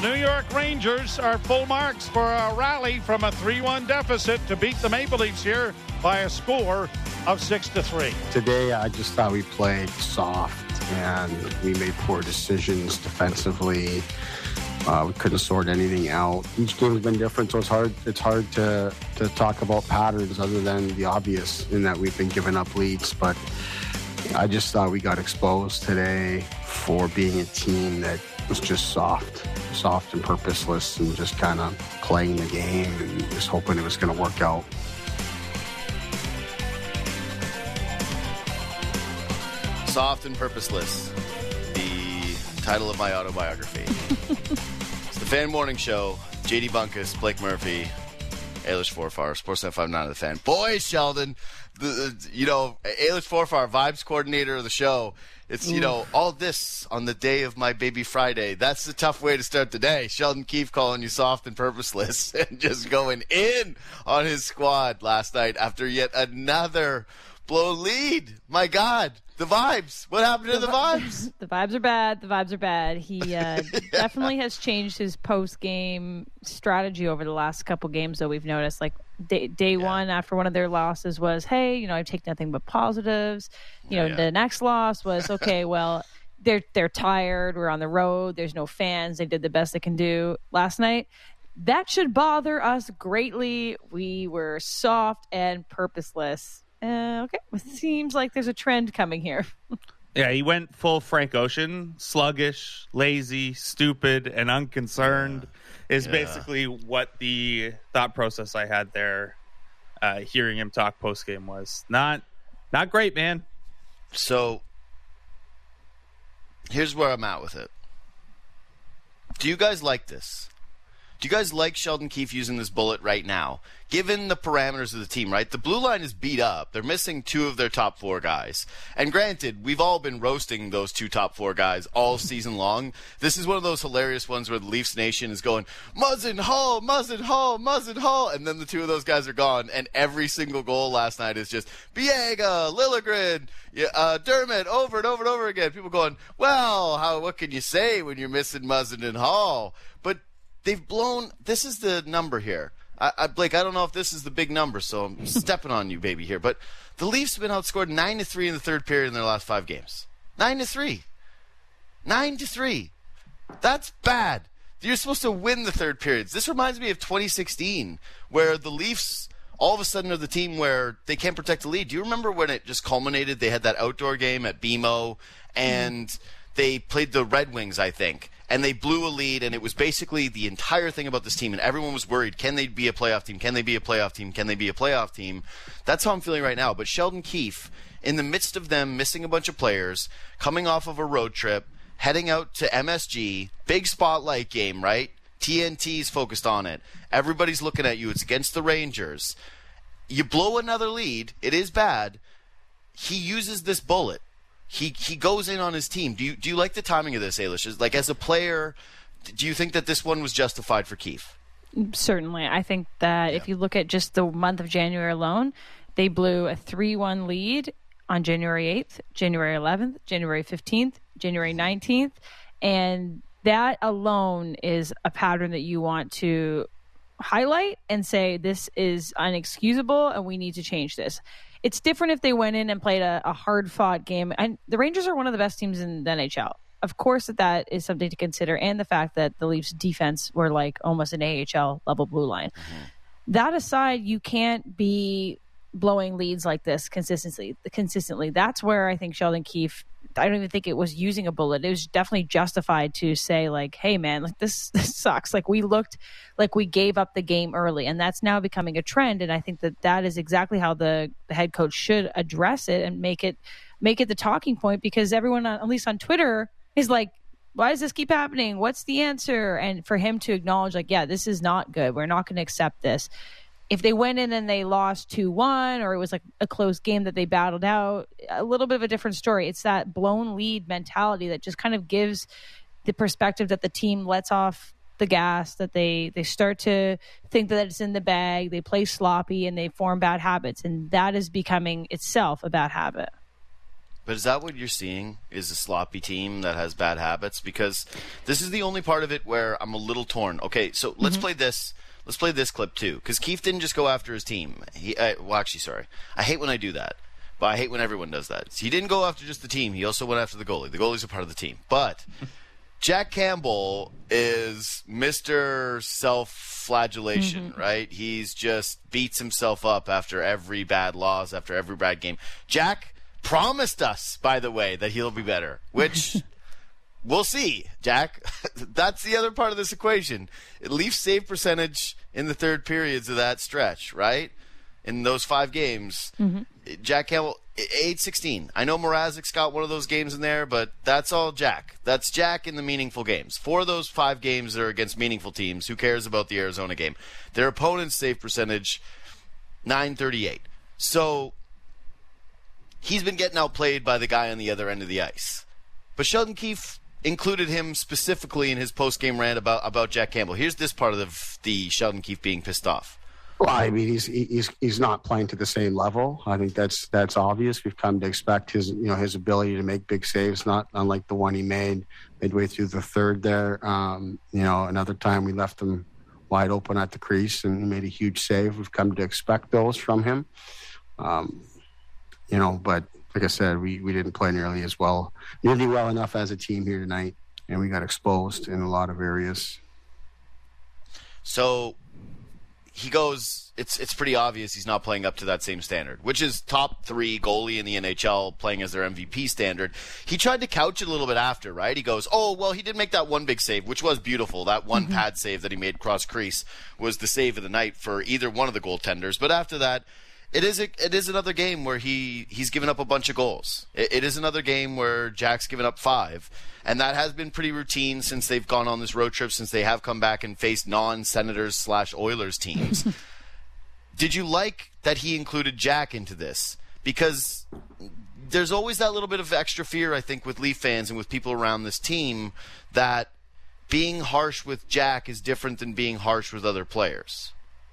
New York Rangers are full marks for a rally from a 3-1 deficit to beat the Maple Leafs here by a score of 6-3. Today, I just thought we played soft and we made poor decisions defensively. We couldn't sort anything out. Each game has been different, so it's hard to talk about patterns other than the obvious in that we've been giving up leads. But I just thought we got exposed today for being a team that was just soft and purposeless and just kind of playing the game and just hoping it was going to work out. Soft and Purposeless, the title of my autobiography. It's the Fan Morning Show. JD Bunkus, Blake Murphy, Ailish Forfar, Sportsnet 59 of the Fan. Boy, Sheldon, Ailish Forfar, vibes coordinator of the show. It's, all this on the day of my baby Friday. That's the tough way to start the day. Sheldon Keefe calling you soft and purposeless and just going in on his squad last night after yet another blown lead. My God. The vibes. What happened to the vibes? The vibes are bad. The vibes are bad. He definitely has changed his post-game strategy over the last couple games, though, we've noticed. Like, day one after one of their losses was, hey, I take nothing but positives. The next loss was, okay, well, they're tired. We're on the road. There's no fans. They did the best they can do last night. That should bother us greatly. We were soft and purposeless. Okay, it seems like there's a trend coming here. Yeah, he went full Frank Ocean. Sluggish, lazy, stupid, and unconcerned is basically what the thought process I had there hearing him talk post-game was. Not great, man. So, here's where I'm at with it. Do you guys like this? Do you guys like Sheldon Keefe using this bullet right now? Given the parameters of the team, right? The blue line is beat up. They're missing 2 of their top 4 guys. And granted, we've all been roasting those 2 top 4 guys all season long. This is one of those hilarious ones where the Leafs Nation is going, Muzzin, Hall, Muzzin, Hall, Muzzin, Hall. And then the 2 of those guys are gone. And every single goal last night is just Biega, Liljegren, Dermott, over and over and over again. People going, well, what can you say when you're missing Muzzin and Hall? But they've blown. This is the number here. Blake, I don't know if this is the big number, so I'm stepping on you, baby, here. But the Leafs have been outscored 9-3 in the third period in their last 5 games. 9-3. 9-3. That's bad. You're supposed to win the third periods. This reminds me of 2016, where the Leafs all of a sudden are the team where they can't protect the lead. Do you remember when it just culminated? They had that outdoor game at BMO, and they played the Red Wings, I think. And they blew a lead, and it was basically the entire thing about this team, and everyone was worried, can they be a playoff team? Can they be a playoff team? Can they be a playoff team? That's how I'm feeling right now. But Sheldon Keefe, in the midst of them missing a bunch of players, coming off of a road trip, heading out to MSG, big spotlight game, right? TNT's focused on it. Everybody's looking at you. It's against the Rangers. You blow another lead. It is bad. He uses this bullet. He goes in on his team. Do you like the timing of this, Ailish? Like, as a player, do you think that this one was justified for Keefe? Certainly. I think that if you look at just the month of January alone, they blew a 3-1 lead on January 8th, January 11th, January 15th, January 19th. And that alone is a pattern that you want to highlight and say, this is unexcusable and we need to change this. It's different if they went in and played a hard-fought game. And the Rangers are one of the best teams in the NHL. Of course that is something to consider. And the fact that the Leafs defense were like almost an AHL-level blue line. Mm-hmm. That aside, you can't be blowing leads like this consistently. That's where I think Sheldon Keefe, I don't even think it was using a bullet. It was definitely justified to say, like, hey, man, like this sucks. Like, we looked like we gave up the game early, and that's now becoming a trend. And I think that is exactly how the head coach should address it and make it the talking point, because everyone, at least on Twitter, is like, why does this keep happening? What's the answer? And for him to acknowledge, like, yeah, this is not good. We're not going to accept this. If they went in and they lost 2-1, or it was like a close game that they battled out, a little bit of a different story. It's that blown lead mentality that just kind of gives the perspective that the team lets off the gas, that they start to think that it's in the bag, they play sloppy, and they form bad habits. And that is becoming itself a bad habit. But is that what you're seeing, is a sloppy team that has bad habits? Because this is the only part of it where I'm a little torn. Okay, so let's play this. Let's play this clip, too. Because Keefe didn't just go after his team. Sorry. I hate when I do that. But I hate when everyone does that. He didn't go after just the team. He also went after the goalie. The goalie's a part of the team. But Jack Campbell is Mr. Self-flagellation, right? He's just beats himself up after every bad loss, after every bad game. Jack promised us, by the way, that he'll be better, which we'll see, Jack. That's the other part of this equation. Leafs save percentage in the third periods of that stretch, right? In those 5 games, Jack Campbell, 8-16. I know Mrazek's got one of those games in there, but that's all Jack. That's Jack in the meaningful games. 4 of those 5 games that are against meaningful teams. Who cares about the Arizona game? Their opponent's save percentage, .938. So he's been getting outplayed by the guy on the other end of the ice. But Sheldon Keefe included him specifically in his post-game rant about Jack Campbell. Here's this part of the Sheldon Keefe being pissed off. Well, I mean, he's not playing to the same level. I think that's obvious. We've come to expect his ability to make big saves, not unlike the one he made midway through the third there. Another time we left him wide open at the crease and he made a huge save. We've come to expect those from him. But like I said, we didn't play nearly well enough as a team here tonight, and we got exposed in a lot of areas. So he goes, it's pretty obvious he's not playing up to that same standard, which is top 3 goalie in the NHL playing as their MVP standard. He tried to couch it a little bit after, right? He goes, he did make that one big save, which was beautiful. That one pad save that he made cross crease was the save of the night for either one of the goaltenders. But after that, it is another game where he's given up a bunch of goals. It is another game where Jack's given up 5. And that has been pretty routine since they've gone on this road trip, since they have come back and faced non-Senators/Oilers teams. Did you like that he included Jack into this? Because there's always that little bit of extra fear, I think, with Leaf fans and with people around this team that being harsh with Jack is different than being harsh with other players.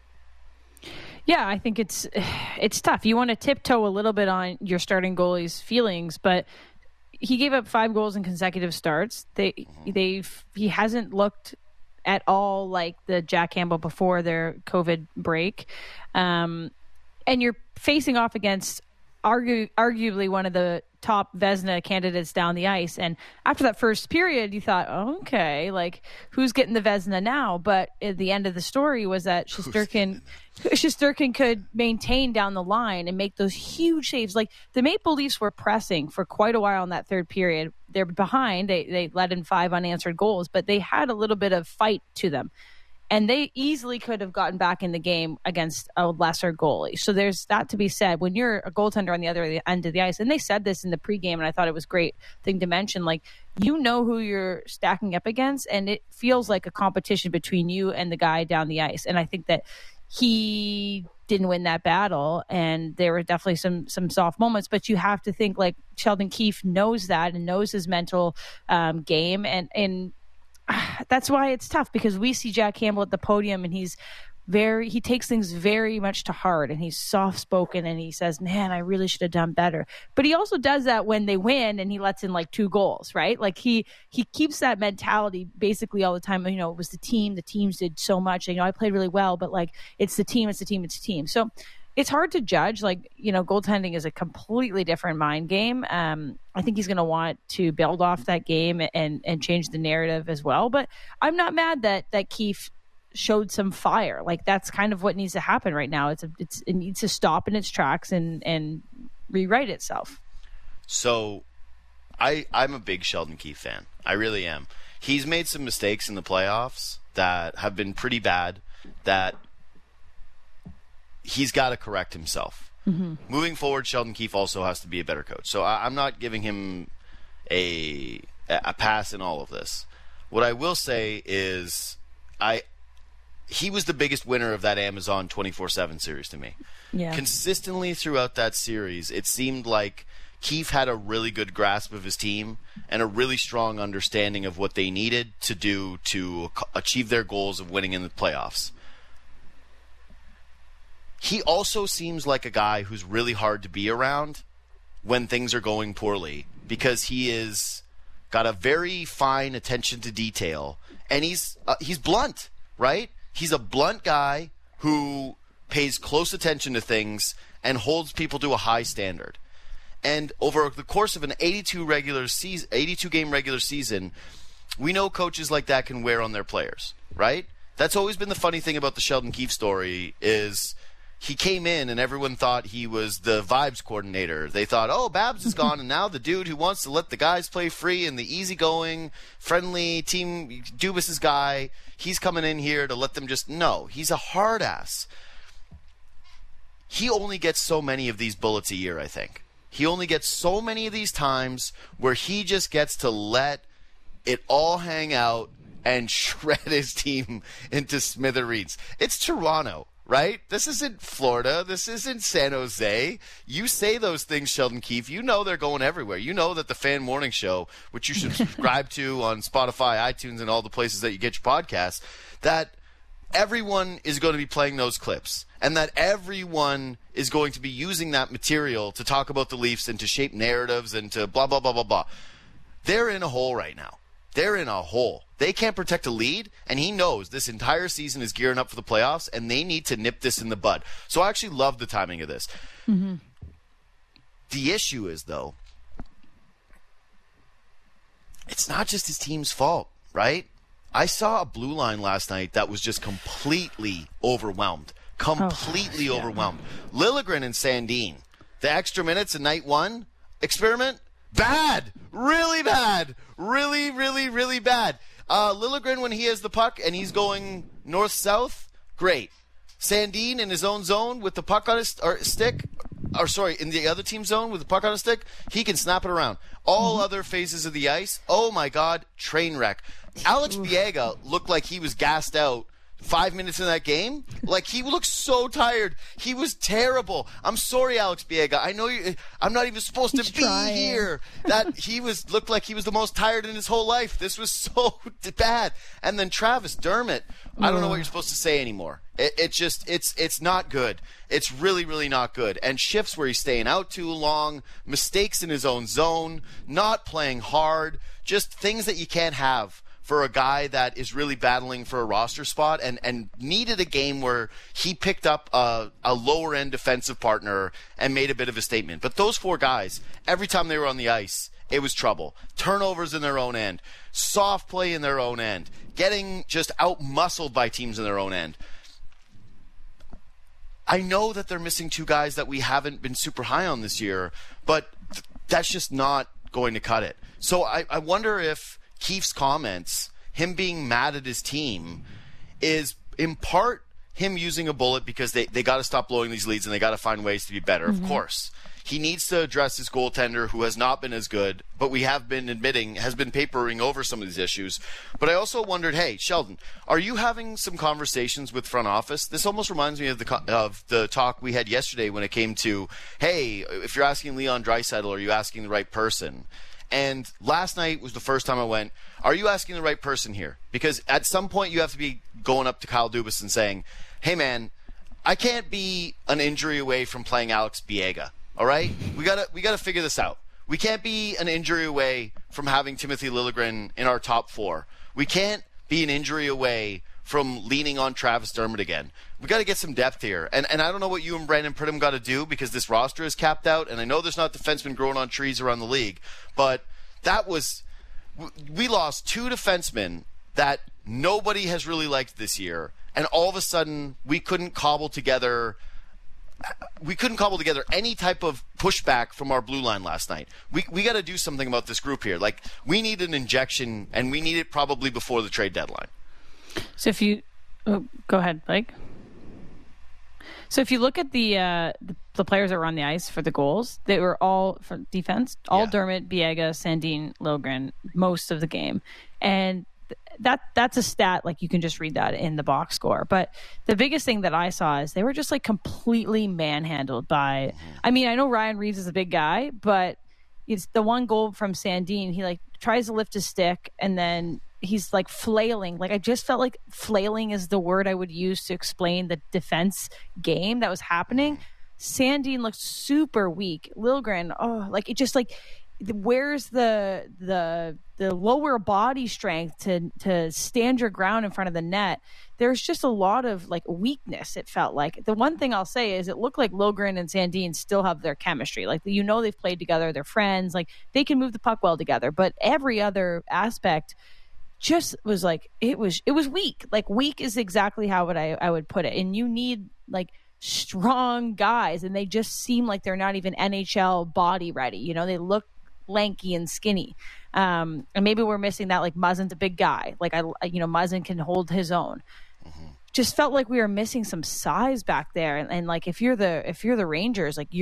Yeah, I think it's tough. You want to tiptoe a little bit on your starting goalie's feelings, but he gave up 5 goals in consecutive starts. He hasn't looked at all like the Jack Campbell before their COVID break. And you're facing off against arguably one of the top Vezina candidates down the ice. And after that first period, you thought, okay, like, who's getting the Vezina now? But at the end of the story was that Shesterkin could maintain down the line and make those huge saves. Like, the Maple Leafs were pressing for quite a while in that third period. They're behind. They let in 5 unanswered goals, but they had a little bit of fight to them. And they easily could have gotten back in the game against a lesser goalie. So there's that to be said. When you're a goaltender on the other end of the ice, and they said this in the pregame, and I thought it was a great thing to mention, like, you know who you're stacking up against, and it feels like a competition between you and the guy down the ice. And I think that he didn't win that battle, and there were definitely some soft moments, but you have to think, like, Sheldon Keefe knows that and knows his mental game, and that's why it's tough, because we see Jack Campbell at the podium and he takes things very much to heart, and he's soft-spoken, and he says, man, I really should have done better. But he also does that when they win and he lets in like 2 goals, right? Like he keeps that mentality basically all the time. It was the teams did so much. I played really well, but like, it's the team. So it's hard to judge. Like, goaltending is a completely different mind game. I think he's going to want to build off that game and change the narrative as well. But I'm not mad that Keefe showed some fire. Like, that's kind of what needs to happen right now. It needs to stop in its tracks and rewrite itself. So I'm a big Sheldon Keefe fan. I really am. He's made some mistakes in the playoffs that have been pretty bad, that he's got to correct himself. Mm-hmm. Moving forward, Sheldon Keefe also has to be a better coach. So I'm not giving him a pass in all of this. What I will say is he was the biggest winner of that Amazon 24/7 series to me. Yeah. Consistently throughout that series, it seemed like Keefe had a really good grasp of his team and a really strong understanding of what they needed to do to achieve their goals of winning in the playoffs. He also seems like a guy who's really hard to be around when things are going poorly because he is got a very fine attention to detail, and he's blunt, right? He's a blunt guy who pays close attention to things and holds people to a high standard. And over the course of an 82-game regular season, we know coaches like that can wear on their players, right? That's always been the funny thing about the Sheldon Keefe story is he came in and everyone thought he was the vibes coordinator. They thought, oh, Babs is gone, and now the dude who wants to let the guys play free and the easygoing, friendly team, Dubas's guy, he's coming in here to let them just... No, he's a hard ass. He only gets so many of these bullets a year, I think. He only gets so many of these times where he just gets to let it all hang out and shred his team into smithereens. It's Toronto, right? This isn't Florida. This isn't San Jose. You say those things, Sheldon Keefe. You know they're going everywhere. You know that the Fan Morning Show, which you should subscribe to on Spotify, iTunes, and all the places that you get your podcasts, that everyone is going to be playing those clips, and that everyone is going to be using that material to talk about the Leafs and to shape narratives and to blah, blah, blah, blah, blah. They're in a hole right now. They're in a hole. They can't protect a lead, and he knows this entire season is gearing up for the playoffs, and they need to nip this in the bud. So I actually love the timing of this. Mm-hmm. The issue is, though, it's not just his team's fault, right? I saw a blue line last night that was just completely overwhelmed. Overwhelmed. Liljegren and Sandin, the extra minutes in night one experiment, bad. Really bad. Really, really, really bad. Liljegren, when he has the puck and he's going north-south, great. Sandin in his own zone with the puck on his stick, in the other team's zone with the puck on his stick, he can snap it around. All other phases of the ice, oh my God, train wreck. Alex Biega looked like he was gassed out 5 minutes in that game. Like, he looked so tired. He was terrible. I'm sorry, Alex Biega. I know I'm not even supposed to be here. That he looked like he was the most tired in his whole life. This was so bad. And then Travis Dermott, I don't know what you're supposed to say anymore. It's not good. It's really, really not good. And shifts where he's staying out too long, mistakes in his own zone, not playing hard, just things that you can't have for a guy that is really battling for a roster spot and needed a game where he picked up a lower-end defensive partner and made a bit of a statement. But those four guys, every time they were on the ice, it was trouble. Turnovers in their own end, soft play in their own end, getting just out-muscled by teams in their own end. I know that they're missing two guys that we haven't been super high on this year, but that's just not going to cut it. So I wonder if Keefe's comments, him being mad at his team, is in part him using a bullet because they got to stop blowing these leads and they got to find ways to be better. Mm-hmm. Of course. He needs to address his goaltender, who has not been as good, but we have been admitting has been papering over some of these issues. But I also wondered, hey, Sheldon, are you having some conversations with front office? This almost reminds me of the talk we had yesterday when it came to, hey, if you're asking Leon Draisaitl, are you asking the right person? And last night was the first time I went, are you asking the right person here? Because at some point you have to be going up to Kyle Dubas and saying, hey, man, I can't be an injury away from playing Alex Biega, all right? We gotta figure this out. We can't be an injury away from having Timothy Liljegren in our top four. We can't be an injury away from leaning on Travis Dermott again. We got to get some depth here. And I don't know what you and Brandon Pridham got to do because this roster is capped out, and I know there's not defensemen growing on trees around the league, but we lost two defensemen that nobody has really liked this year, and all of a sudden we couldn't cobble together any type of pushback from our blue line last night. We got to do something about this group here. Like, we need an injection, and we need it probably before the trade deadline. So if you go ahead, Blake. So if you look at the players that were on the ice for the goals, they were all for defense, all Dermott, Biega, Sandin, Liljegren, most of the game, and that's a stat, like, you can just read that in the box score. But the biggest thing that I saw is they were just like completely manhandled by. I mean, I know Ryan Reeves is a big guy, but it's the one goal from Sandin. He like tries to lift his stick and then he's like flailing. Like, I just felt like flailing is the word I would use to explain the defense game that was happening. Sandin looked super weak. Liljegren, like it just like where's the lower body strength to stand your ground in front of the net? There's just a lot of like weakness. It felt like. The one thing I'll say is it looked like Liljegren and Sandin still have their chemistry. Like, you know, they've played together, they're friends, like they can move the puck well together. But every other aspect just was like it was weak. Like weak is exactly how I would put it. And you need like strong guys, and they just seem like they're not even NHL body ready. You know, they look lanky and skinny. And maybe we're missing that. Like Muzzin's a big guy. Like Muzzin can hold his own. Just felt like we were missing some size back there. And like if you're the Rangers, like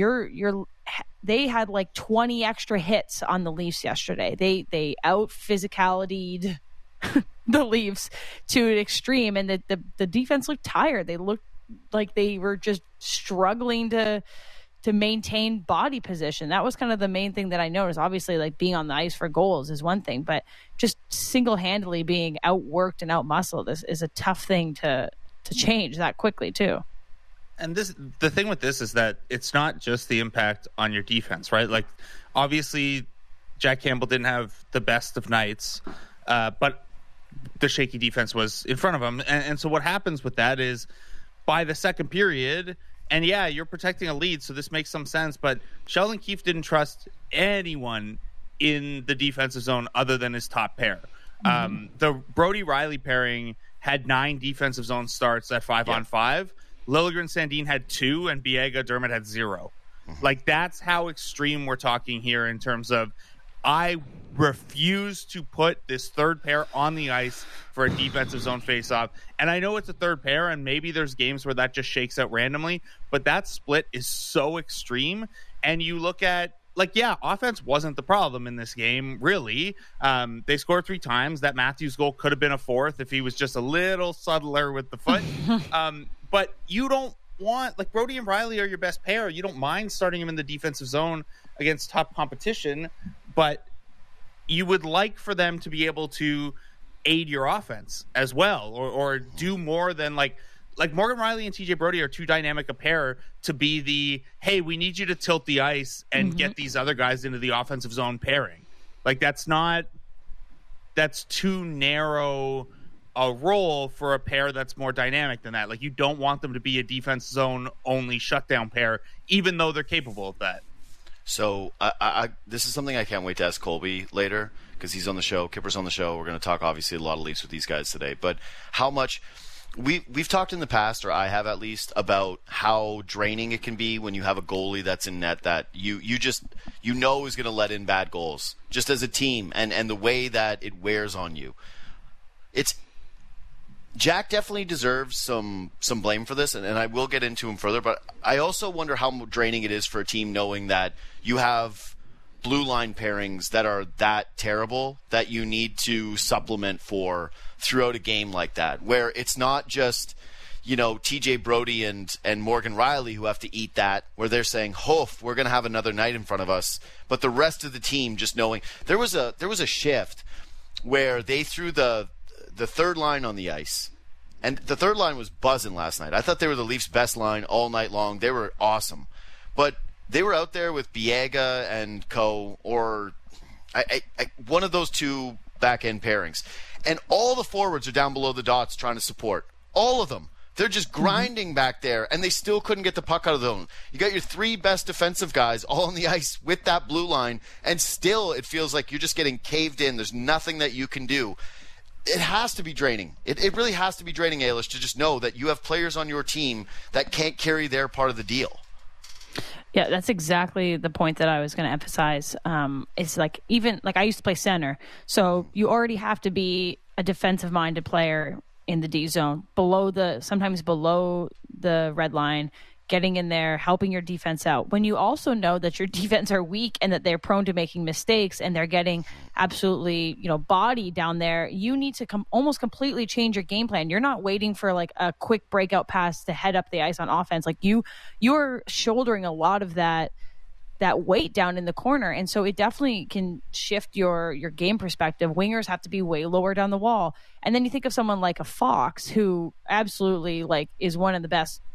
they had like 20 extra hits on the Leafs yesterday. They out physicality'd the Leafs to an extreme, and the defense looked tired. They looked like they were just struggling to maintain body position. That was kind of the main thing that I noticed. Obviously, like being on the ice for goals is one thing, but just single-handedly being outworked and outmuscled is a tough thing to change that quickly too. And the thing with this is that it's not just the impact on your defense, right? Like, obviously, Jack Campbell didn't have the best of nights, but the shaky defense was in front of him. And so what happens with that is by the second period, and yeah, you're protecting a lead, so this makes some sense, but Sheldon Keefe didn't trust anyone in the defensive zone other than his top pair. The Brody Riley pairing had 9 defensive zone starts at 5-on-5. Liljegren Sandin had 2, and Biega Dermott had 0. Like, that's how extreme we're talking here in terms of I refuse to put this third pair on the ice for a defensive zone faceoff. And I know it's a third pair, and maybe there's games where that just shakes out randomly, but that split is so extreme. And you look at, like, yeah, offense wasn't the problem in this game, really. They scored 3 times. That Matthews goal could have been a 4th if he was just a little subtler with the foot. But you don't want, like, Brody and Riley are your best pair. You don't mind starting them in the defensive zone against top competition, but you would like for them to be able to aid your offense as well, or do more than like Morgan Riley and TJ Brody are too dynamic a pair to be the, hey, we need you to tilt the ice and get these other guys into the offensive zone pairing. Like, that's too narrow a role for a pair that's more dynamic than that. Like, you don't want them to be a defense zone only shutdown pair, even though they're capable of that. So I this is something I can't wait to ask Colby later, because he's on the show. Kipper's on the show. We're going to talk, obviously, a lot of Leafs with these guys today. But how much we've talked in the past, or I have at least, about how draining it can be when you have a goalie that's in net that you know is going to let in bad goals, just as a team, and the way that it wears on you. Jack definitely deserves some blame for this, and I will get into him further, but I also wonder how draining it is for a team knowing that you have blue line pairings that are that terrible that you need to supplement for throughout a game like that, where it's not just, TJ Brody and Morgan Riley who have to eat that, where they're saying, hoof, we're going to have another night in front of us, but the rest of the team just knowing. There was a shift where they threw the third line on the ice. And the third line was buzzing last night. I thought they were the Leafs' best line all night long. They were awesome. But they were out there with Biega and co, or one of those two back-end pairings. And all the forwards are down below the dots trying to support. All of them. They're just grinding back there, and they still couldn't get the puck out of the zone. You got your 3 best defensive guys all on the ice with that blue line, and still it feels like you're just getting caved in. There's nothing that you can do. It has to be draining. It really has to be draining, Ailish, to just know that you have players on your team that can't carry their part of the deal. Yeah, that's exactly the point that I was going to emphasize. It's like, even like I used to play center, so you already have to be a defensive-minded player in the D zone, sometimes below the red line, getting in there, helping your defense out. When you also know that your defense are weak and that they're prone to making mistakes and they're getting absolutely, body down there, you need to almost completely change your game plan. You're not waiting for like a quick breakout pass to head up the ice on offense. Like you're shouldering a lot of that weight down in the corner. And so it definitely can shift your game perspective. Wingers have to be way lower down the wall. And then you think of someone like a Fox, who absolutely like is one of the best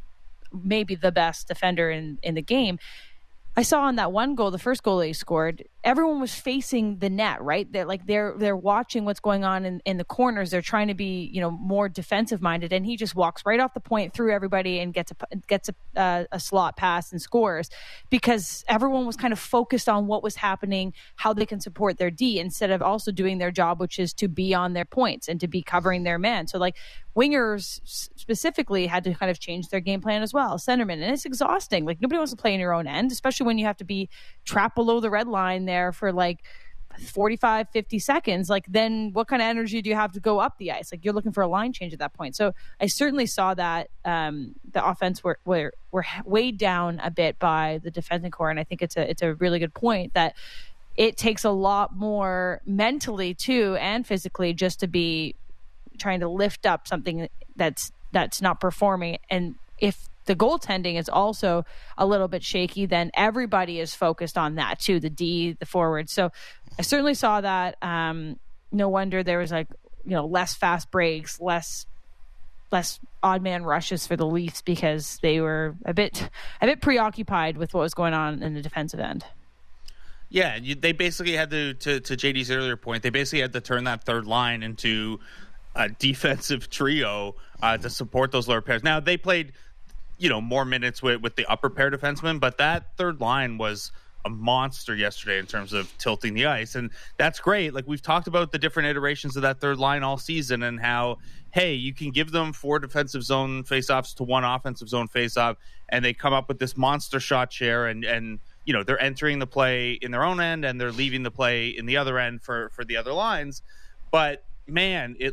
maybe the best defender in the game. I saw on that one goal, the first goal they scored, everyone was facing the net, right? They're watching what's going on in the corners. They're trying to be, more defensive minded. And he just walks right off the point through everybody and gets a slot pass and scores, because everyone was kind of focused on what was happening, how they can support their D, instead of also doing their job, which is to be on their points and to be covering their man. So wingers specifically had to kind of change their game plan as well. Centerman, and it's exhausting. Nobody wants to play in your own end, especially when you have to be trapped below the red line there for 45, 50 seconds. Then what kind of energy do you have to go up the ice? You're looking for a line change at that point. So I certainly saw that the offense were weighed down a bit by the defensive core, and I think it's a really good point that it takes a lot more mentally too and physically just to be trying to lift up something that's not performing. And if the goaltending is also a little bit shaky, then everybody is focused on that too, the D, the forward. So I certainly saw that. No wonder there was less fast breaks, less odd man rushes for the Leafs, because they were a bit preoccupied with what was going on in the defensive end. Yeah, they basically had to JD's earlier point, they basically had to turn that third line into a defensive trio to support those lower pairs. Now, they played, more minutes with the upper pair defensemen, but that third line was a monster yesterday in terms of tilting the ice, and that's great. We've talked about the different iterations of that third line all season, and how, hey, you can give them 4 defensive zone faceoffs to 1 offensive zone faceoff, and they come up with this monster shot share, and they're entering the play in their own end, and they're leaving the play in the other end for the other lines. But man, it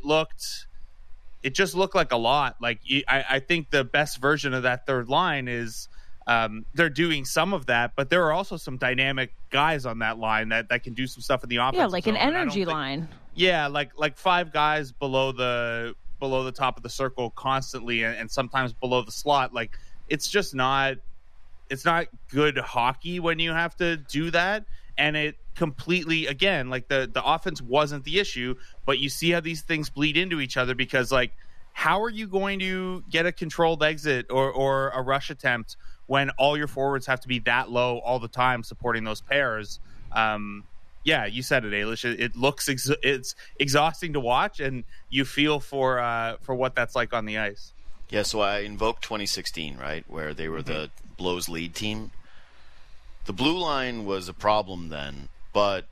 just looked like a lot. I think the best version of that third line is they're doing some of that, but there are also some dynamic guys on that line that can do some stuff in the offense. Yeah, an energy line. Yeah, like 5 guys below the top of the circle constantly, and sometimes below the slot. It's just not good hockey when you have to do that. And it completely, again, the offense wasn't the issue, but you see how these things bleed into each other, because how are you going to get a controlled exit or a rush attempt when all your forwards have to be that low all the time supporting those pairs? Yeah, you said it, Ailish. It looks it's exhausting to watch, and you feel for what that's like on the ice. Yeah, so I invoked 2016, right, where they were the Blows lead team. The blue line was a problem then, but,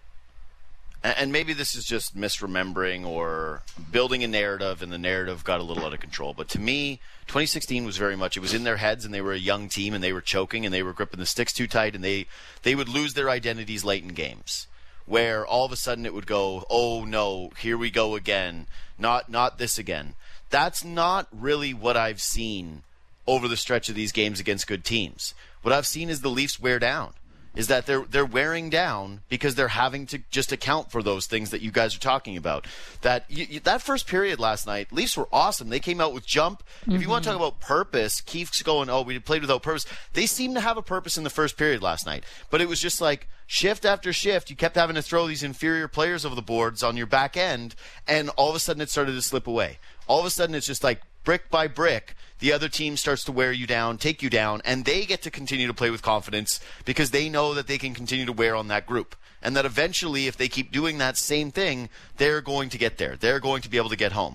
and maybe this is just misremembering or building a narrative, and the narrative got a little out of control. But to me, 2016 was very much, it was in their heads, and they were a young team, and they were choking, and they were gripping the sticks too tight, and they would lose their identities late in games, where all of a sudden it would go, oh no, here we go again, not this again. That's not really what I've seen over the stretch of these games against good teams. What I've seen is the Leafs wear down, is that they're wearing down because they're having to just account for those things that you guys are talking about. That that first period last night, Leafs were awesome. They came out with jump. If you want to talk about purpose, Keefe's going, oh, we played without purpose. They seemed to have a purpose in the first period last night, but it was just shift after shift, you kept having to throw these inferior players over the boards on your back end, and all of a sudden it started to slip away. All of a sudden it's just brick by brick, the other team starts to wear you down, take you down, and they get to continue to play with confidence because they know that they can continue to wear on that group. And that eventually, if they keep doing that same thing, they're going to get there. They're going to be able to get home.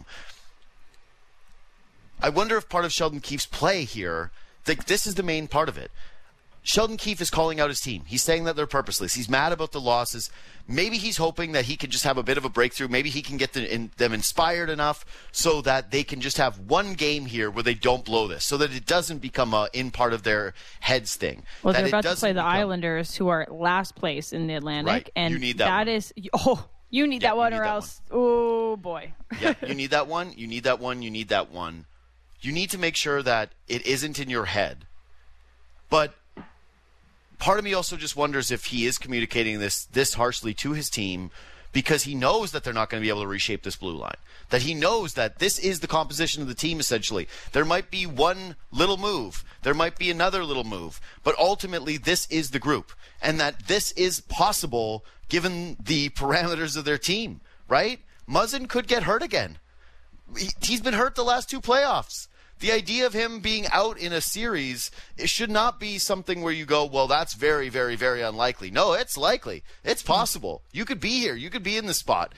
I wonder if part of Sheldon Keefe's play here, this is the main part of it. Sheldon Keefe is calling out his team. He's saying that they're purposeless. He's mad about the losses. Maybe he's hoping that he can just have a bit of a breakthrough. Maybe he can get them inspired enough so that they can just have one game here where they don't blow this, so that it doesn't become a in part of their heads thing. Well, they're about to play the Islanders, who are last place in the Atlantic. Right. And you need that one. You need that one, or else, oh boy. Yeah, you need that one. You need that one. You need that one. You need to make sure that it isn't in your head. But part of me also just wonders if he is communicating this harshly to his team because he knows that they're not going to be able to reshape this blue line. That he knows that this is the composition of the team, essentially. There might be one little move. There might be another little move. But ultimately, this is the group. And that this is possible given the parameters of their team, right? Muzzin could get hurt again. He's been hurt the last 2 playoffs. the idea of him being out in a series, it should not be something where you go, well, that's very, very, very unlikely. No, it's likely. It's possible. You could be here. You could be in the spot.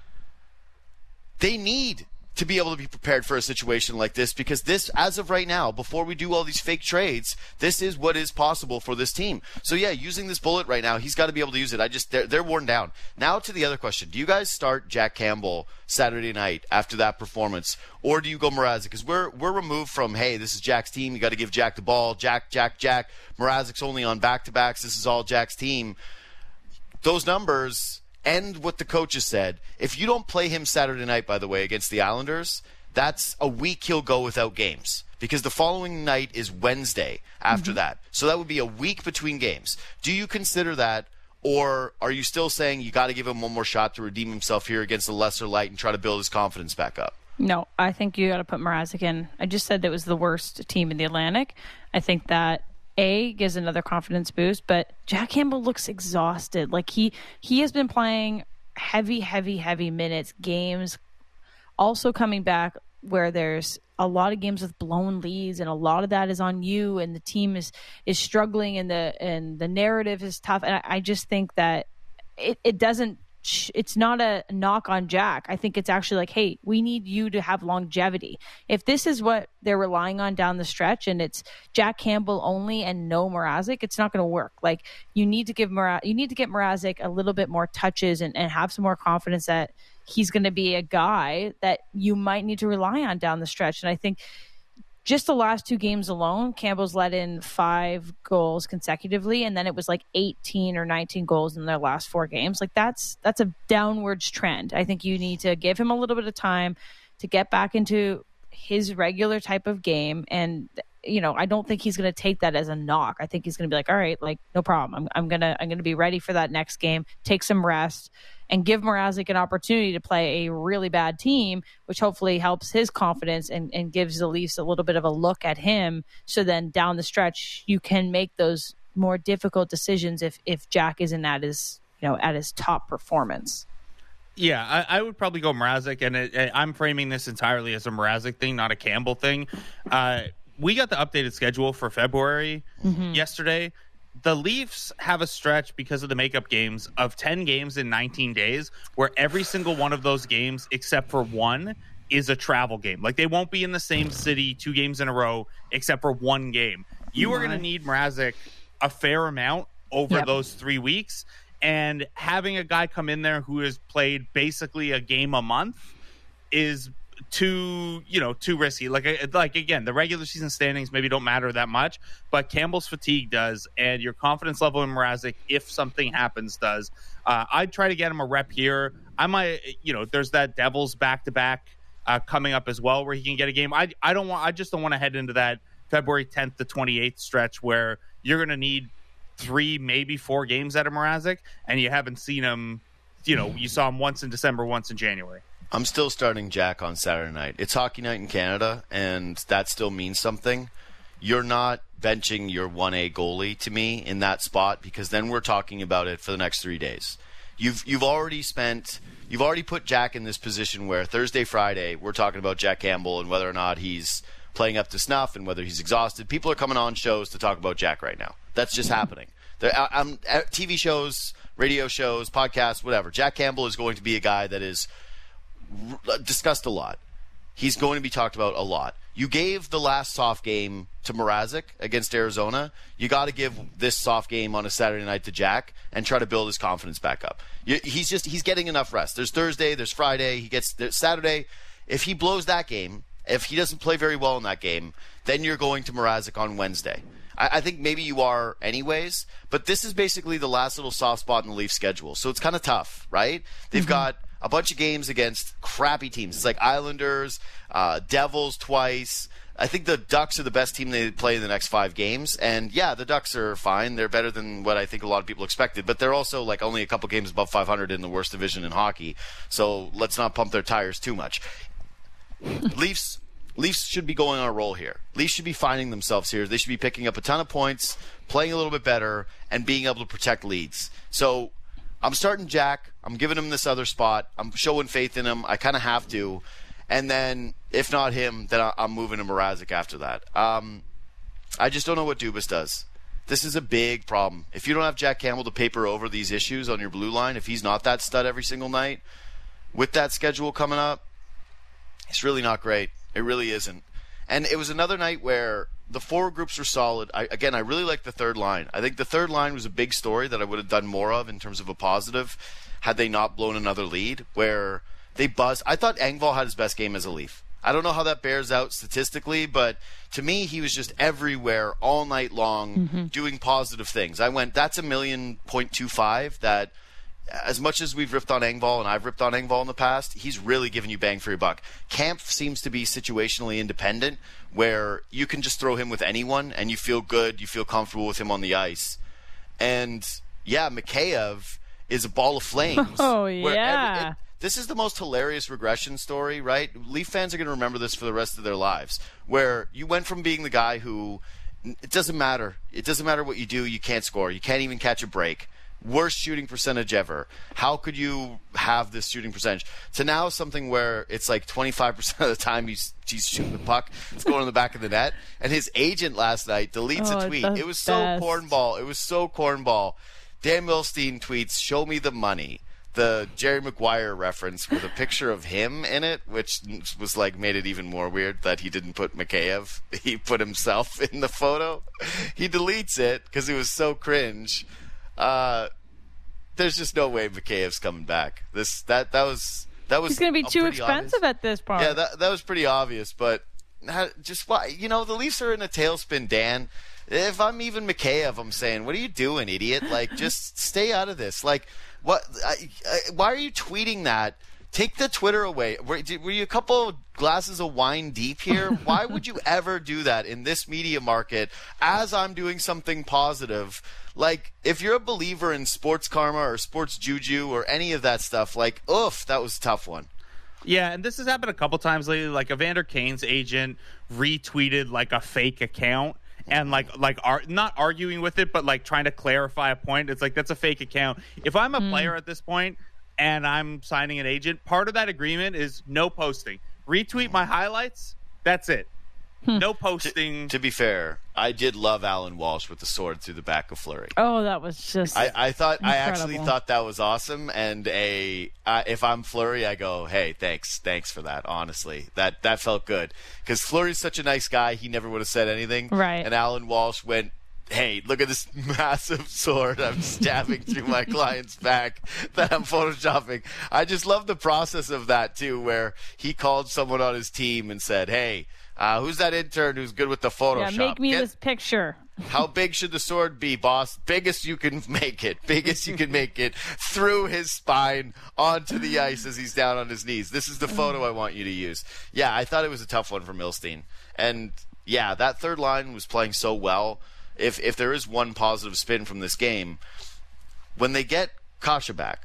They need to be able to be prepared for a situation like this, because this, as of right now, before we do all these fake trades, this is what is possible for this team. So yeah, using this bullet right now, he's got to be able to use it. They're worn down. Now to the other question. Do you guys start Jack Campbell Saturday night after that performance, or do you go Mrazek? Because we're removed from, hey, this is Jack's team. You got to give Jack the ball. Jack. Mrazek's only on back-to-backs. This is all Jack's team. Those numbers and what the coaches said, if you don't play him Saturday night, by the way, against the Islanders, that's a week he'll go without games, because the following night is Wednesday after that. So that would be a week between games. Do you consider that, or are you still saying you got to give him one more shot to redeem himself here against the lesser light and try to build his confidence back up? No, I think you got to put Mrazek in. I just said that was the worst team in the Atlantic. I think that gives another confidence boost, but Jack Campbell looks exhausted. Like he has been playing heavy minutes, games, also coming back where there's a lot of games with blown leads, and a lot of that is on you, and the team is struggling, and the narrative is tough. And I just think that it doesn't. It's not a knock on Jack. I think it's actually like, hey, we need you to have longevity. If this is what they're relying on down the stretch, and it's Jack Campbell only and no Mrazek, it's not going to work. Like, you need to get Mrazek a little bit more touches and have some more confidence that he's going to be a guy that you might need to rely on down the stretch. And I think just the last 2 games alone, Campbell's let in 5 goals consecutively, and then it was like 18 or 19 goals in their last 4 games. Like, that's a downwards trend. I think you need to give him a little bit of time to get back into his regular type of game. And, you know, I don't think he's going to take that as a knock. I think he's going to be like, all right, like, no problem. I'm going to be ready for that next game, take some rest, and give Mrazek an opportunity to play a really bad team, which hopefully helps his confidence and gives the Leafs a little bit of a look at him. So then down the stretch, you can make those more difficult decisions if Jack isn't at his top performance. Yeah, I would probably go Mrazek, and I'm framing this entirely as a Mrazek thing, not a Campbell thing. We got the updated schedule for February yesterday. The Leafs have a stretch because of the makeup games of 10 games in 19 days, where every single one of those games, except for one, is a travel game. Like, they won't be in the same city 2 games in a row, except for 1 game. You are going to need Mrazek a fair amount over those 3 weeks, and having a guy come in there who has played basically a game a month is too risky. Like again, the regular season standings maybe don't matter that much, but Campbell's fatigue does, and your confidence level in Mrazek, if something happens, does. I'd try to get him a rep here. I might, there's that Devils back-to-back coming up as well, where he can get a game. I just don't want to head into that February 10th to 28th stretch where you're going to need 3, maybe 4 games out of Mrazek, and you haven't seen him. You saw him once in December, once in January. I'm still starting Jack on Saturday night. It's hockey night in Canada, and that still means something. You're not benching your 1A goalie to me in that spot, because then we're talking about it for the next 3 days. You've already put Jack in this position where Thursday, Friday, we're talking about Jack Campbell and whether or not he's playing up to snuff and whether he's exhausted. People are coming on shows to talk about Jack right now. That's just happening. TV shows, radio shows, podcasts, whatever. Jack Campbell is going to be a guy that is discussed a lot. He's going to be talked about a lot. You gave the last soft game to Mrazek against Arizona. You got to give this soft game on a Saturday night to Jack and try to build his confidence back up. He's getting enough rest. There's Thursday, there's Friday, there's Saturday. If he blows that game, if he doesn't play very well in that game, then you're going to Mrazek on Wednesday. I think maybe you are anyways, but this is basically the last little soft spot in the Leafs schedule. So it's kind of tough, right? They've got a bunch of games against crappy teams. It's like Islanders, Devils twice. I think the Ducks are the best team they play in the next 5 games. And, yeah, the Ducks are fine. They're better than what I think a lot of people expected. But they're also, like, only a couple games above 500 in the worst division in hockey. So let's not pump their tires too much. Leafs should be going on a roll here. Leafs should be finding themselves here. They should be picking up a ton of points, playing a little bit better, and being able to protect leads. So I'm starting Jack. I'm giving him this other spot. I'm showing faith in him. I kind of have to. And then, if not him, then I'm moving to Mrazek after that. I just don't know what Dubas does. This is a big problem. If you don't have Jack Campbell to paper over these issues on your blue line, if he's not that stud every single night, with that schedule coming up, it's really not great. It really isn't. And it was another night where the forward groups were solid. I really like the third line. I think the third line was a big story that I would have done more of in terms of a positive had they not blown another lead, where they buzzed. I thought Engvall had his best game as a Leaf. I don't know how that bears out statistically, but to me, he was just everywhere all night long doing positive things. I went, that's a 1,000,000.25 that, as much as we've ripped on Engvall and I've ripped on Engvall in the past, he's really giving you bang for your buck. Kampf seems to be situationally independent, where you can just throw him with anyone and you feel good, you feel comfortable with him on the ice. And, yeah, Mikheyev is a ball of flames. Oh, yeah. This is the most hilarious regression story, right? Leaf fans are going to remember this for the rest of their lives, where you went from being the guy who, it doesn't matter. It doesn't matter what you do. You can't score. You can't even catch a break. Worst shooting percentage ever. How could you have this shooting percentage? To now something where it's like 25% of the time he's shooting the puck. It's going in the back of the net. And his agent last night deletes a tweet. It was so cornball. It was so cornball. Dan Milstein tweets, "Show me the money." The Jerry Maguire reference with a picture of him in it, which was like made it even more weird that he didn't put Mikheyev. He put himself in the photo. He deletes it because it was so cringe. There's just no way Mikheyev's coming back. That was. He's going to be too expensive obvious. At this point. Yeah, that was pretty obvious. But just why? The Leafs are in a tailspin, Dan. If I'm even Mikheyev, I'm saying, what are you doing, idiot? Like, just stay out of this. Like, what? Why are you tweeting that? Take the Twitter away. Were you a couple glasses of wine deep here? Why would you ever do that in this media market as I'm doing something positive? Like, if you're a believer in sports karma or sports juju or any of that stuff, like, oof, that was a tough one. Yeah, and this has happened a couple times lately. Like, Evander Kane's agent retweeted, like, a fake account. And not arguing with it, but like trying to clarify a point. It's like, that's a fake account. If I'm a player at this point and I'm signing an agent, part of that agreement is no posting. Retweet my highlights. That's it. No posting. To be fair, I did love Alan Walsh with the sword through the back of Fleury. Oh, that was just. I actually thought that was awesome. And if I'm Fleury, I go, hey, thanks for that. Honestly, that felt good because Fleury's such a nice guy. He never would have said anything. Right. And Alan Walsh went, hey, look at this massive sword I'm stabbing through my client's back that I'm photoshopping. I just love the process of that too, where he called someone on his team and said, hey. Who's that intern who's good with the Photoshop? Yeah, make me this picture. How big should the sword be, boss? Biggest you can make it. Biggest you can make it through his spine onto the ice as he's down on his knees. This is the photo I want you to use. Yeah, I thought it was a tough one for Milstein. And, yeah, that third line was playing so well. If there is one positive spin from this game, when they get Kasha back,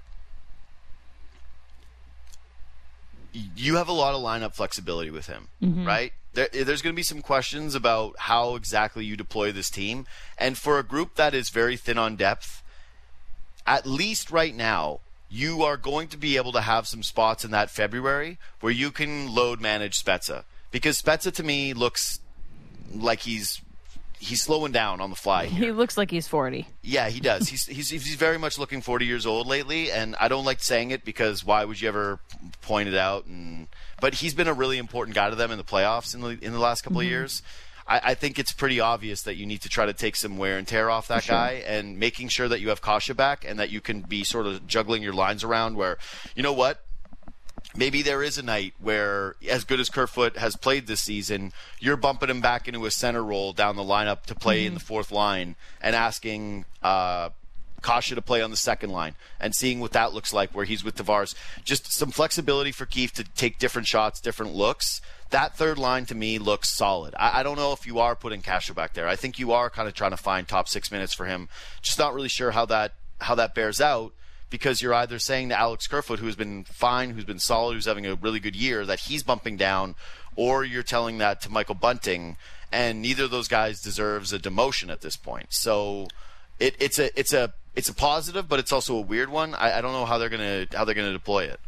you have a lot of lineup flexibility with him, right? There's going to be some questions about how exactly you deploy this team. And for a group that is very thin on depth, at least right now, you are going to be able to have some spots in that February where you can load manage Spezza. Because Spezza, to me, looks like he's slowing down on the fly here. He looks like he's 40. Yeah, he does. He's very much looking 40 years old lately, and I don't like saying it because why would you ever point it out? But he's been a really important guy to them in the playoffs in the last couple of years. I think it's pretty obvious that you need to try to take some wear and tear off that guy, and making sure that you have Kasha back and that you can be sort of juggling your lines around where, you know what? Maybe there is a night where, as good as Kerfoot has played this season, you're bumping him back into a center role down the lineup to play in the fourth line and asking Kasha to play on the second line and seeing what that looks like where he's with Tavares. Just some flexibility for Keefe to take different shots, different looks. That third line, to me, looks solid. I don't know if you are putting Kasha back there. I think you are kind of trying to find top 6 minutes for him. Just not really sure how that bears out. Because you're either saying to Alex Kerfoot, who's been fine, who's been solid, who's having a really good year, that he's bumping down, or you're telling that to Michael Bunting, and neither of those guys deserves a demotion at this point. So it's a positive, but it's also a weird one. I don't know how they're gonna deploy it.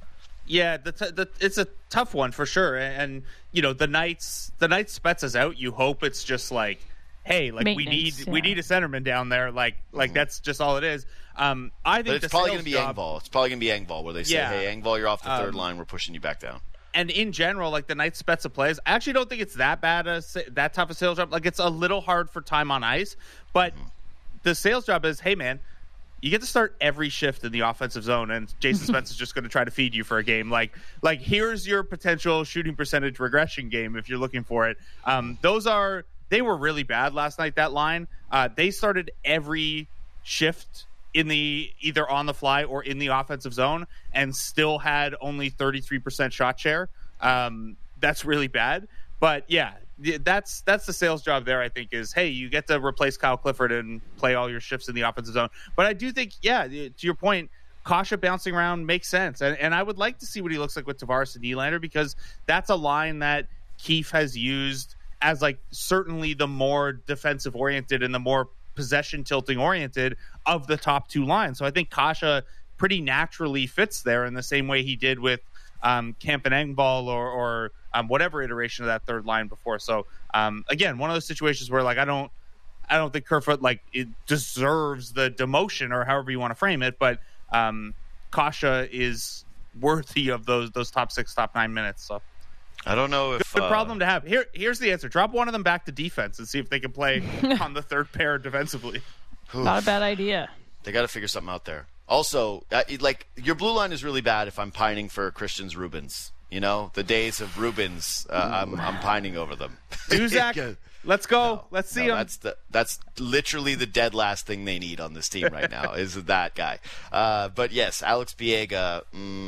Yeah, it's a tough one for sure. And you know, the Knights Spets out. You hope it's just like, hey, like we need a centerman down there. Like that's just all it is. I think it's probably going to be Engvall. It's probably going to be Engvall where they say, hey, Engvall, you're off the third line. We're pushing you back down. And in general, like the Knights Spezza plays, I actually don't think it's that bad, that tough a sales job. Like it's a little hard for time on ice, but the sales job is, hey man, you get to start every shift in the offensive zone, and Jason Spence is just going to try to feed you for a game. Like here's your potential shooting percentage regression game if you're looking for it. They were really bad last night. That line, they started every shift in the either on the fly or in the offensive zone and still had only 33% shot share. That's really bad. But yeah, that's the sales job there, I think, is, hey, you get to replace Kyle Clifford and play all your shifts in the offensive zone. But I do think, yeah, to your point, Kasha bouncing around makes sense. And I would like to see what he looks like with Tavares and Nylander, because that's a line that Keefe has used as like certainly the more defensive oriented and the more possession tilting oriented of the top two lines. So I think Kasha pretty naturally fits there in the same way he did with Camp and Engvall or whatever iteration of that third line before. So again, one of those situations where like I don't think Kerfoot like it deserves the demotion or however you want to frame it, but Kasha is worthy of those top 6, top 9 minutes. So I don't know if good problem to have. Here's the answer: drop one of them back to defense and see if they can play on the third pair defensively. Not a bad idea. They got to figure something out there. Also, like your blue line is really bad if I'm pining for Christian's Rubens. You know, the days of Rubens, I'm pining over them. Duzak, let's go. Let's see him. That's literally the dead last thing they need on this team right now is that guy. But yes, Alex Biega,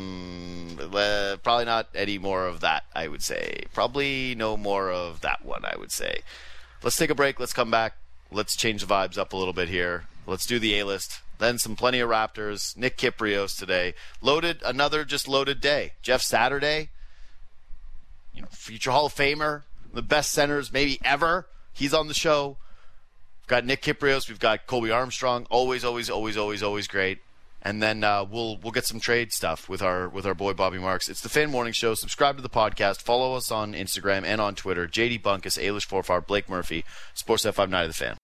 probably not any more of that, I would say. Probably no more of that one, I would say. Let's take a break. Let's come back. Let's change the vibes up a little bit here. Let's do the A-list. Then plenty of Raptors. Nick Kypreos today. Another loaded day. Jeff Saturday, future Hall of Famer, the best centers maybe ever. He's on the show. We've got Nick Kypreos. We've got Colby Armstrong. Always great. And then we'll get some trade stuff with our boy Bobby Marks. It's the Fan Morning Show. Subscribe to the podcast. Follow us on Instagram and on Twitter. JD Bunkus, Ailish Forfar, Blake Murphy, Sportsnet 590 The Fan.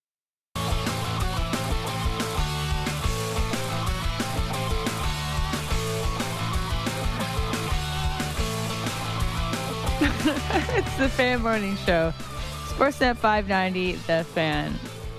It's the Fan Morning Show. Sportsnet 590, The Fan.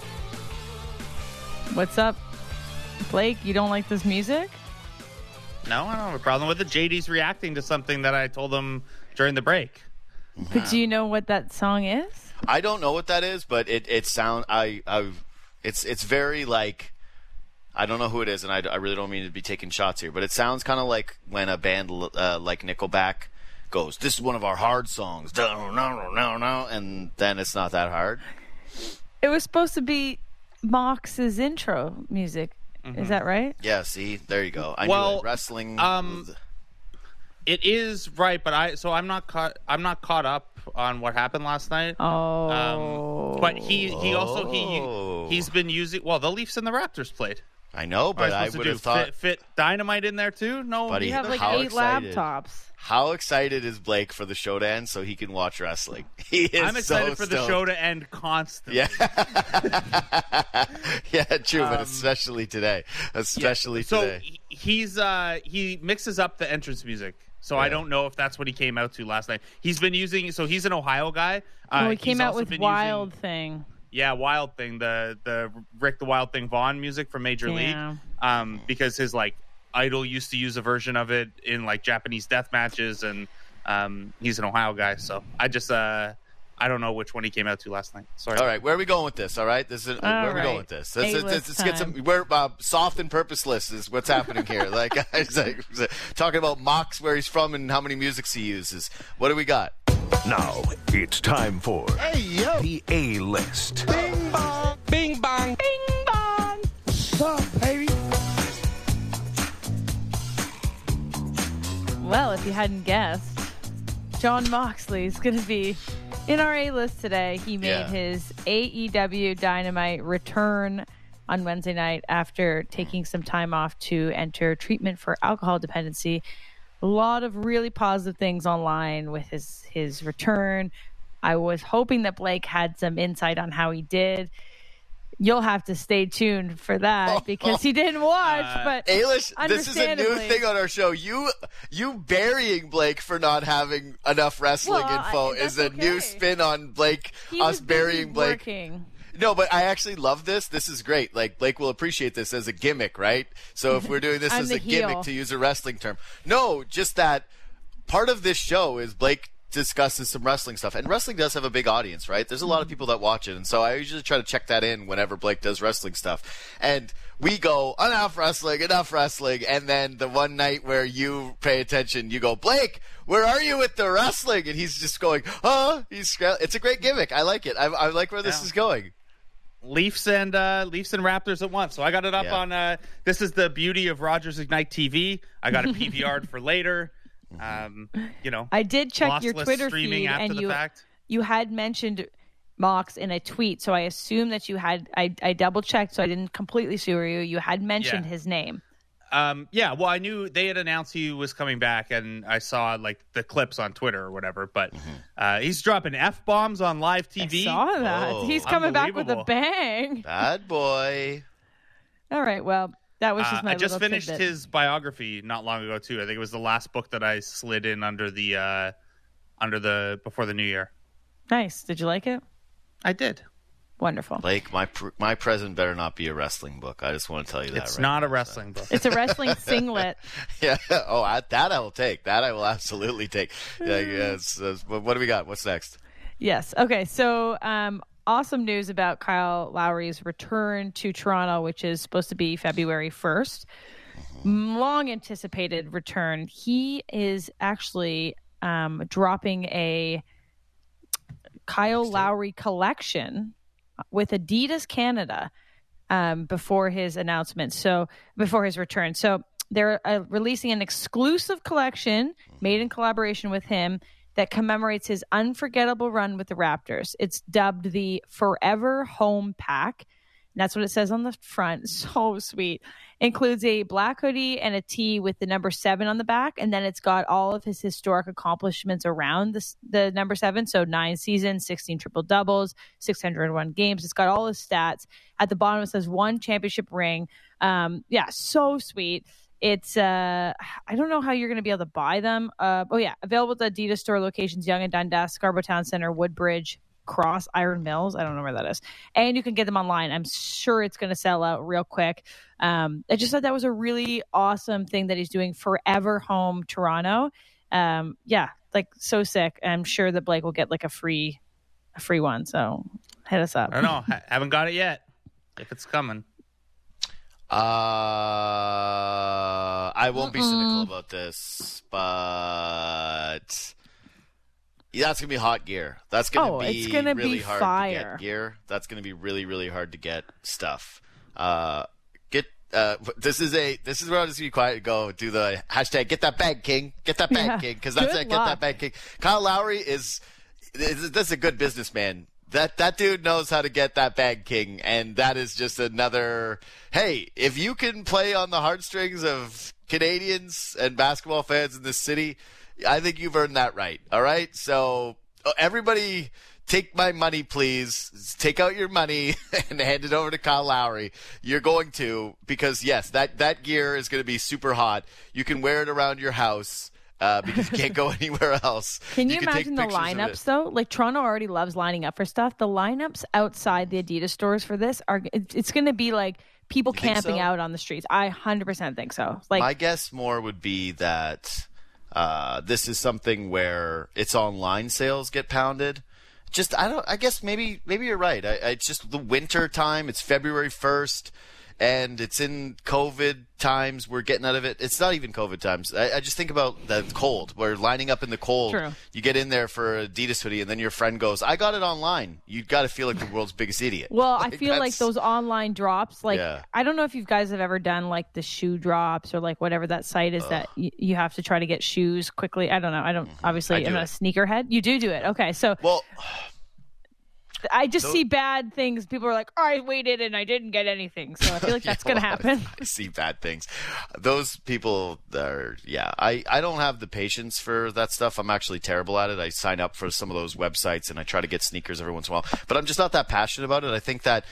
What's up, Blake? You don't like this music? No, I don't have a problem with it. JD's reacting to something that I told him during the break. But do you know what that song is? I don't know what that is, but it sounds. It's very like. I don't know who it is, and I really don't mean to be taking shots here, but it sounds kind of like when a band like Nickelback goes, "This is one of our hard songs," no, and then it's not that hard. It was supposed to be Mox's intro music. Is that right? Yeah. See, there you go. I knew it. Wrestling. It is right, but I'm not caught up on what happened last night. Oh. But he's been using. Well, the Leafs and the Raptors played. I know, but I would have thought fit Dynamite in there too. No, buddy, we have like 8 laptops. How excited is Blake for the show to end so he can watch wrestling? I'm excited for the show to end constantly. Yeah, yeah, true, but especially today. Today. So he mixes up the entrance music. So I don't know if that's what he came out to last night. He's been using. So he's an Ohio guy. He came out with Wild Thing. Yeah, Wild Thing, the Rick the Wild Thing Vaughn music from Major League, because his idol used to use a version of it in Japanese death matches, and he's an Ohio guy. So I just I don't know which one he came out to last night. Sorry. All right, where are we going with this? All right, where are we going with this? Let's get some. We're soft and purposeless is what's happening here. Talking about Mox, where he's from, and how many musics he uses. What do we got? Now it's time for the A-List. Bing bong, bing bong, Bing bong. what's up, baby? Well, if you hadn't guessed, Jon Moxley is going to be in our A-List today. He made his AEW Dynamite return on Wednesday night after taking some time off to enter treatment for alcohol dependency. a lot of really positive things online with his return. I was hoping that Blake had some insight on how he did. You'll have to stay tuned for that because he didn't watch. But Ailish, this is a new thing on our show. You burying Blake for not having enough wrestling info is a new spin on Blake. Us burying Blake. Working. No, but I actually love this. This is great. Like, Blake will appreciate this as a gimmick, right? So if we're doing this as a gimmick, to use a wrestling term. No, just that part of this show is Blake discusses some wrestling stuff. And wrestling does have a big audience, right? There's a lot of people that watch it. And so I usually try to check that in whenever Blake does wrestling stuff. And we go, enough wrestling. And then the one night where you pay attention, you go, Blake, where are you with the wrestling? And he's just going, it's a great gimmick. I like it. I like where this is going. Leafs and Raptors at once. So I got it up on. This is the beauty of Rogers Ignite TV. I got it PVR'd for later. I did check your Twitter feed, and you had mentioned Mox in a tweet. So I assume that you had. I double checked, so I didn't completely sewer you. You had mentioned his name. Well, I knew they had announced he was coming back, and I saw like the clips on Twitter or whatever. But he's dropping F-bombs on live TV. I saw that. He's coming back with a bang. Bad boy. All right. Well, that was just my. I just finished tidbit. his biography not long ago too. I think it was the last book that I slid in under the before the new year. Nice. Did you like it? I did. Wonderful. Blake, my present better not be a wrestling book. I just want to tell you that. It's not a wrestling book. It's a wrestling singlet. Yeah. Oh, that I will take. That I will absolutely take. What do we got? What's next? Yes. Okay. So, awesome news about Kyle Lowry's return to Toronto, which is supposed to be February 1st. Long anticipated return. He is actually dropping a Kyle Lowry collection with Adidas Canada before his announcement. So before his return. So they're releasing an exclusive collection made in collaboration with him that commemorates his unforgettable run with the Raptors. It's dubbed the Forever Home Pack. And that's what it says on the front. So sweet. Includes a black hoodie and a tee with the number 7 on the back. And then it's got all of his historic accomplishments around the number 7. So 9 seasons, 16 triple doubles, 601 games. It's got all his stats. At the bottom, it says 1 championship ring. So sweet. It's, I don't know how you're going to be able to buy them. Available at the Adidas store locations, Yonge and Dundas, Scarborough Town Center, Woodbridge, Cross, Iron Mills. I don't know where that is. And you can get them online. I'm sure it's going to sell out real quick. I just thought that was a really awesome thing that he's doing. Forever Home Toronto. So sick. I'm sure that Blake will get like a free one. So hit us up. I don't know. Haven't got it yet. If it's coming. I won't be cynical about this, but that's gonna be hot gear. That's gonna be really hard fire. to get gear. That's gonna be really, really hard to get stuff. This is where I'm just gonna be quiet and go do the hashtag get that bag king, get that bag king, because that's it. Get that bag king. Kyle Lowry that's a good businessman. That dude knows how to get that bag king, and that is just another, hey, if you can play on the heartstrings of Canadians and basketball fans in this city, I think you've earned that right. All right? So everybody take my money, please. Take out your money and hand it over to Kyle Lowry. You're going to, because yes, that gear is going to be super hot. You can wear it around your house. Because you can't go anywhere else. Can you imagine the lineups, though? Like, Toronto already loves lining up for stuff. The lineups outside the Adidas stores for this it's going to be like people camping out on the streets. I 100% think so. Like, my guess more would be that this is something where its online sales get pounded. I guess maybe you're right. It's just the winter time. It's February 1st. And it's in COVID times. We're getting out of it. It's not even COVID times. I just think about the cold. We're lining up in the cold. True. You get in there for a Adidas hoodie, and then your friend goes, I got it online. You got to feel like the world's biggest idiot. Well, I feel like those online drops, I don't know if you guys have ever done like the shoe drops or like whatever that site is that you have to try to get shoes quickly. I don't know. I don't, obviously, I'm not a sneakerhead. You do it. Okay. So. Well, I just see bad things. People are like, oh, I waited and I didn't get anything. So I feel like that's going to happen. I see bad things. Those people are, I don't have the patience for that stuff. I'm actually terrible at it. I sign up for some of those websites and I try to get sneakers every once in a while. But I'm just not that passionate about it. I think that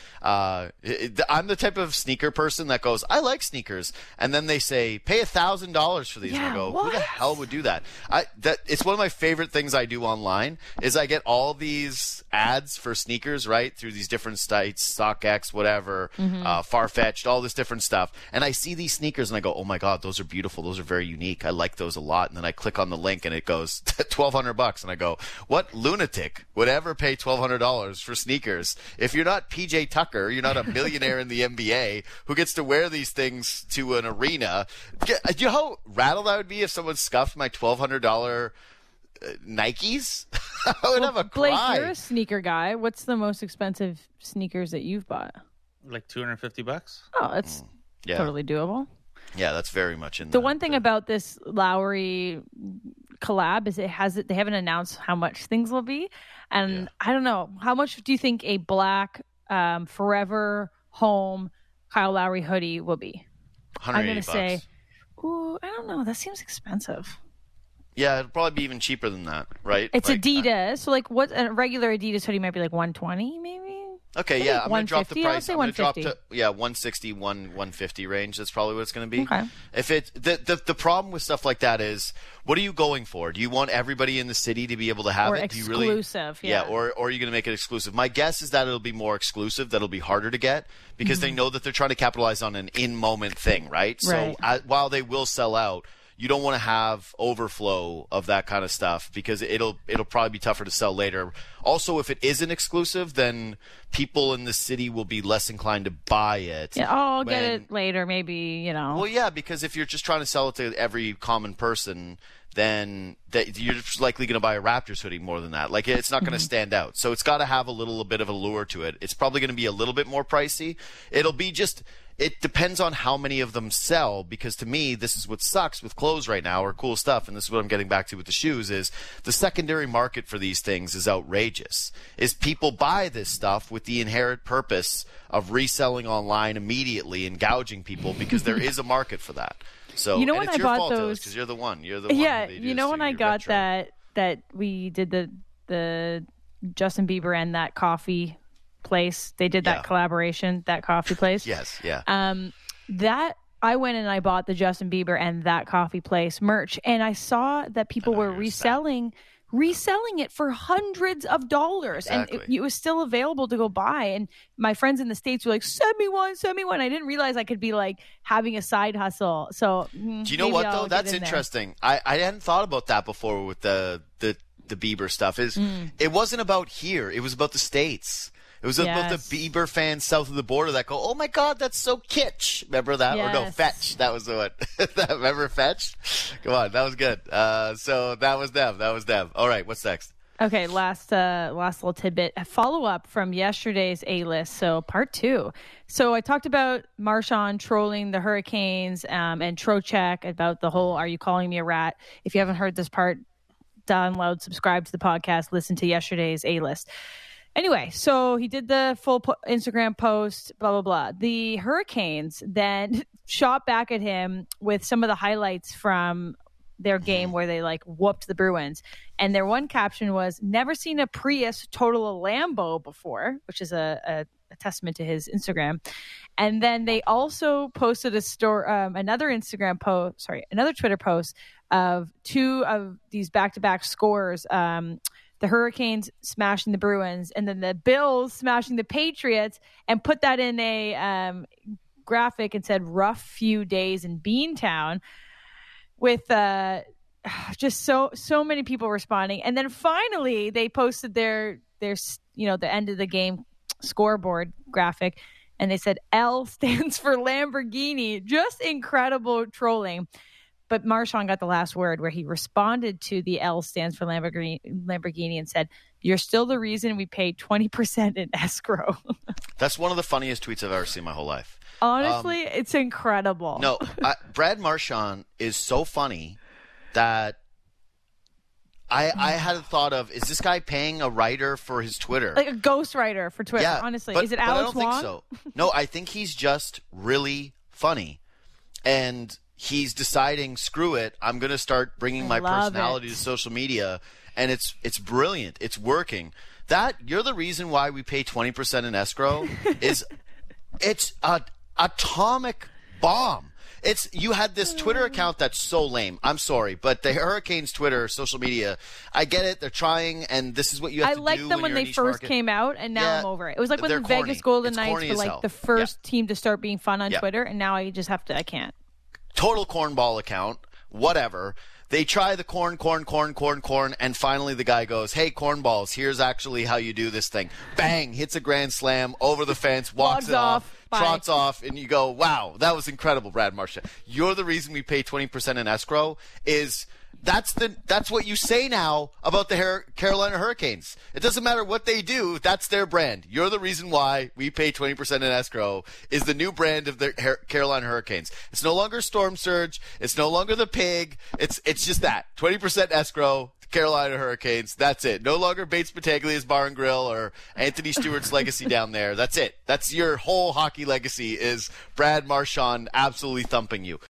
I'm the type of sneaker person that goes, I like sneakers. And then they say, pay $1,000 for these. Yeah, and I go, what? who the hell would do that? It's one of my favorite things I do online is I get all these ads for sneakers, right, through these different sites, StockX, whatever, Farfetched, all this different stuff. And I see these sneakers and I go, oh my God, those are beautiful. Those are very unique. I like those a lot. And then I click on the link and it goes $1,200. And I go, what lunatic would ever pay $1,200 for sneakers? If you're not PJ Tucker, you're not a millionaire in the NBA who gets to wear these things to an arena. Do you know how rattled I would be if someone scuffed my $1,200 Nikes? I would have a Blake, cry. you're a sneaker guy. What's the most expensive sneakers that you've bought? Like $250. Oh, that's totally doable. Yeah, that's very much in the one thing about this Lowry collab is they haven't announced how much things will be, and I don't know how much do you think a black Forever Home Kyle Lowry hoodie will be? I'm gonna say, ooh, I don't know. That seems expensive. Yeah, it'll probably be even cheaper than that, right? It's like, Adidas, so like what a regular Adidas hoodie might be like $120, maybe. Okay, yeah, I'm going to drop the price. Say I'm going to drop to $160, $150 range. That's probably what it's going to be. Okay. If it the problem with stuff like that is, what are you going for? Do you want everybody in the city to be able to have it? Exclusive, or are you going to make it exclusive? My guess is that it'll be more exclusive. That'll be harder to get because they know that they're trying to capitalize on an in-moment thing, right? So while they will sell out, you don't want to have overflow of that kind of stuff because it'll probably be tougher to sell later. Also, if it isn't exclusive, then people in the city will be less inclined to buy it. Yeah, I'll get it later, maybe, Well, yeah, because if you're just trying to sell it to every common person, then you're just likely going to buy a Raptors hoodie more than that. Like, it's not going to stand out. So it's got to have a little bit of a lure to it. It's probably going to be a little bit more pricey. It'll be just... It depends on how many of them sell, because to me, this is what sucks with clothes right now, or cool stuff, and this is what I'm getting back to with the shoes, is the secondary market for these things is outrageous. Is people buy this stuff with the inherent purpose of reselling online immediately and gouging people because there is a market for that. So, you know, and when it's I your bought fault, those, because you're the one. You're the one. Yeah, you know when I got that we did the Justin Bieber and that coffee place, they did that collaboration, that coffee place. Yes, yeah. That I went and I bought the Justin Bieber and that coffee place merch, and I saw that people were reselling it for hundreds of dollars, and it was still available to go buy. And my friends in the States were like, send me one. I didn't realize I could be like having a side hustle. So do you know what though? That's interesting. I hadn't thought about that before with the Bieber stuff. It wasn't about here, it was about the States. It was about the Bieber fans south of the border that go, oh my God, that's so kitsch. Remember that? Yes. Or no, Fetch. That was the one. Remember Fetch? Come on, that was good. So that was them. All right, what's next? Okay, last little tidbit. A follow-up from yesterday's A-List, so part 2. So I talked about Marshawn trolling the Hurricanes and Trocheck about the whole, are you calling me a rat? If you haven't heard this part, download, subscribe to the podcast, listen to yesterday's A-List. Anyway, so he did the full Instagram post, blah, blah, blah. The Hurricanes then shot back at him with some of the highlights from their game where they like whooped the Bruins. And their one caption was, never seen a Prius total a Lambo before, which is a testament to his Instagram. And then they also posted another Twitter post of 2 of these back-to-back scores, the Hurricanes smashing the Bruins, and then the Bills smashing the Patriots, and put that in a graphic and said rough few days in Beantown, with just so many people responding. And then finally they posted their the end of the game scoreboard graphic, and they said L stands for Lamborghini. Just incredible trolling. But Marshawn got the last word, where he responded to the L stands for Lamborghini and said, you're still the reason we paid 20% in escrow. That's one of the funniest tweets I've ever seen in my whole life. Honestly, it's incredible. No, Brad Marchand is so funny that I had a thought of, is this guy paying a writer for his Twitter? Like a ghostwriter for Twitter, Yeah, honestly. but, Is it but Alex I don't Wong? think so. No, I think he's just really funny. And he's deciding, screw it, I'm going to start bringing my love personality it. to social media. And it's brilliant. It's working. You're the reason why we pay 20% in escrow is it's an atomic bomb. You had this Twitter account that's so lame. I'm sorry, but the Hurricanes Twitter, social media, I get it. They're trying, and this is what you have to do. I liked them when you're a they niche first market. came out, and now Yeah, I'm over it. It was like when they're the corny. Vegas Golden It's Knights corny were as like hell. the first team to start being fun on Twitter, and now I just I can't. Total cornball account, whatever. They try the corn, and finally the guy goes, hey, cornballs, here's actually how you do this thing. Bang, hits a grand slam, over the fence, walks Logs it off, Bye. trots off, and you go, wow, that was incredible, Brad Marchand. You're the reason we pay 20% in escrow is that's what you say now about the Carolina Hurricanes. It doesn't matter what they do, that's their brand. You're the reason why we pay 20% in escrow is the new brand of the Carolina Hurricanes. It's no longer Storm Surge. It's no longer the Pig. It's just that. 20% escrow, Carolina Hurricanes. That's it. No longer Bates Battaglia's Bar and Grill or Anthony Stewart's legacy down there. That's it. That's your whole hockey legacy is Brad Marchand absolutely thumping you.